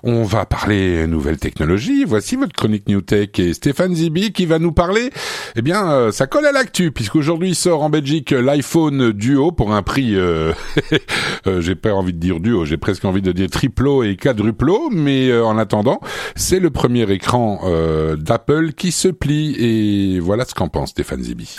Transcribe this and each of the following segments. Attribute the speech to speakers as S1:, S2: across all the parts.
S1: On va parler nouvelles technologies. Voici votre chronique NewTech et Stéphane Zibi qui va nous parler. Eh bien, ça colle à l'actu puisqu'aujourd'hui sort en Belgique l'iPhone Duo pour un prix. J'ai pas envie de dire duo, j'ai presque envie de dire triplo et quadruplo. Mais en attendant, c'est le premier écran d'Apple qui se plie et voilà ce qu'en pense Stéphane Zibi.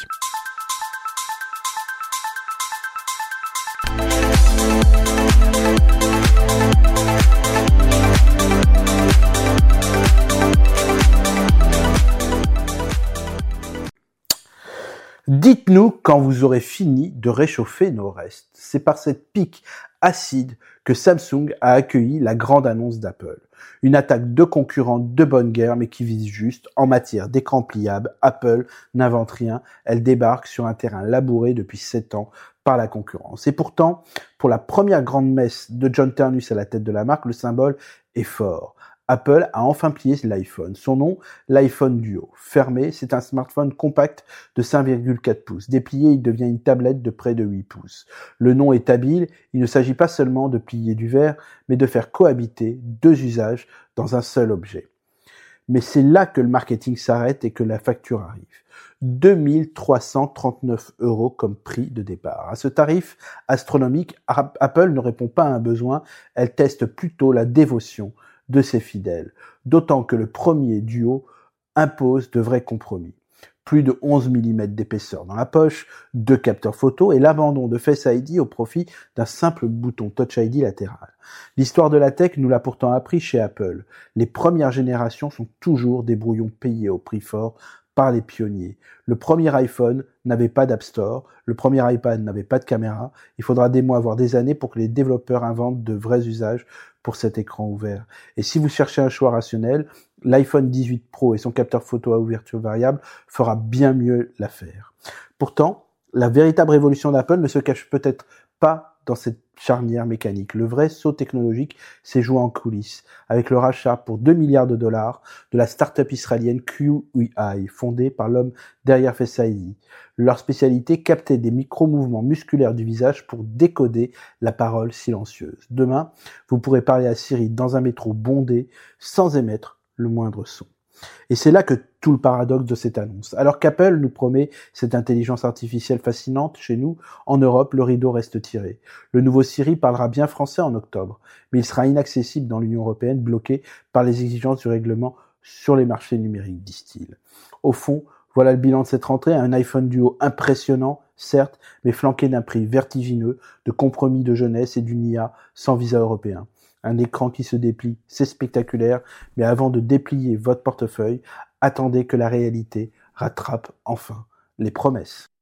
S2: Dites-nous quand vous aurez fini de réchauffer nos restes. C'est par cette pique acide que Samsung a accueilli la grande annonce d'Apple. Une attaque de concurrents de bonne guerre, mais qui vise juste. En matière d'écran pliable, Apple n'invente rien. Elle débarque sur un terrain labouré depuis 7 ans par la concurrence. Et pourtant, pour la première grande messe de John Ternus à la tête de la marque, le symbole est fort. Apple a enfin plié l'iPhone. Son nom, l'iPhone Duo. Fermé, c'est un smartphone compact de 5,4 pouces. Déplié, il devient une tablette de près de 8 pouces. Le nom est habile, il ne s'agit pas seulement de plier du verre, mais de faire cohabiter 2 usages dans un seul objet. Mais c'est là que le marketing s'arrête et que la facture arrive. 2 339 € comme prix de départ. À ce tarif astronomique, Apple ne répond pas à un besoin, elle teste plutôt la dévotion de ses fidèles, d'autant que le premier Duo impose de vrais compromis. Plus de 11 mm d'épaisseur dans la poche, 2 capteurs photo et l'abandon de Face ID au profit d'un simple bouton Touch ID latéral. L'histoire de la tech nous l'a pourtant appris chez Apple. Les premières générations sont toujours des brouillons payés au prix fort par les pionniers. Le premier iPhone n'avait pas d'App Store, le premier iPad n'avait pas de caméra. Il faudra des mois, voire des années pour que les développeurs inventent de vrais usages pour cet écran ouvert. Et si vous cherchez un choix rationnel, l'iPhone 18 Pro et son capteur photo à ouverture variable fera bien mieux l'affaire. Pourtant, la véritable révolution d'Apple ne se cache peut-être pas dans cette charnière mécanique. Le vrai saut technologique s'est joué en coulisses, avec le rachat pour 2 milliards de dollars de la start-up israélienne QEI, fondée par l'homme derrière Face ID. Leur spécialité, capter des micro-mouvements musculaires du visage pour décoder la parole silencieuse. Demain, vous pourrez parler à Siri dans un métro bondé sans émettre le moindre son. Et c'est là que tout le paradoxe de cette annonce. Alors qu'Apple nous promet cette intelligence artificielle fascinante, chez nous, en Europe, le rideau reste tiré. Le nouveau Siri parlera bien français en octobre, mais il sera inaccessible dans l'Union européenne, bloqué par les exigences du règlement sur les marchés numériques, disent-ils. Au fond, voilà le bilan de cette rentrée, un iPhone Duo impressionnant, certes, mais flanqué d'un prix vertigineux, de compromis de jeunesse et d'une IA sans visa européen. Un écran qui se déplie, c'est spectaculaire, mais avant de déplier votre portefeuille, attendez que la réalité rattrape enfin les promesses.